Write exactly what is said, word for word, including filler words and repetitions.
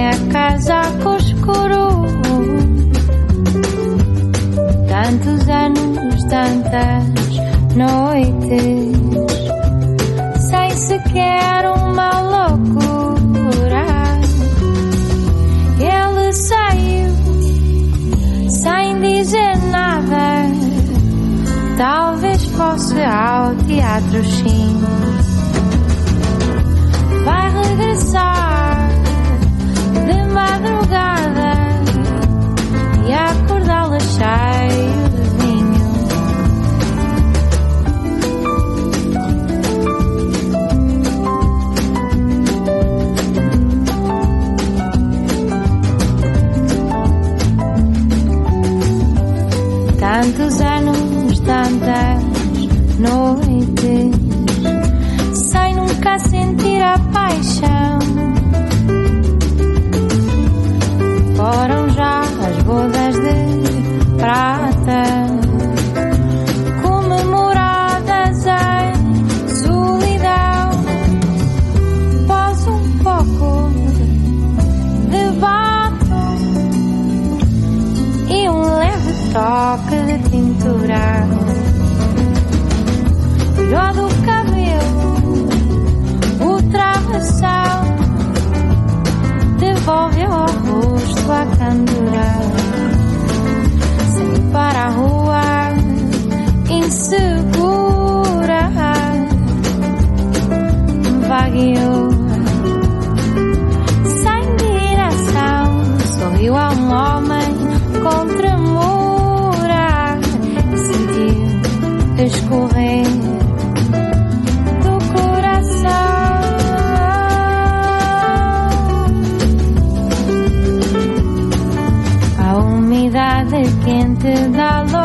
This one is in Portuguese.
meia casaco escuro. Tantos anos, tantas noites, sem sequer uma loucura. Ele saiu sem dizer nada. Talvez fosse ao teatro, sim. Vai regressar de madrugada e acordá-la cheio de vinho. Tantos anos, tantas noites, sem nunca sentir a paixão. Foram já as bodas de prata, comemoradas em solidão. Pôs um pouco de batom e um leve toque de tintura. Tirou do cabelo o travessão, devolveu ao rosto a candura. Saiu para a rua insegura, vagueou sem direção. Sorriu a um homem com tremura e sentiu escorrer do coração. A umidade quente da luz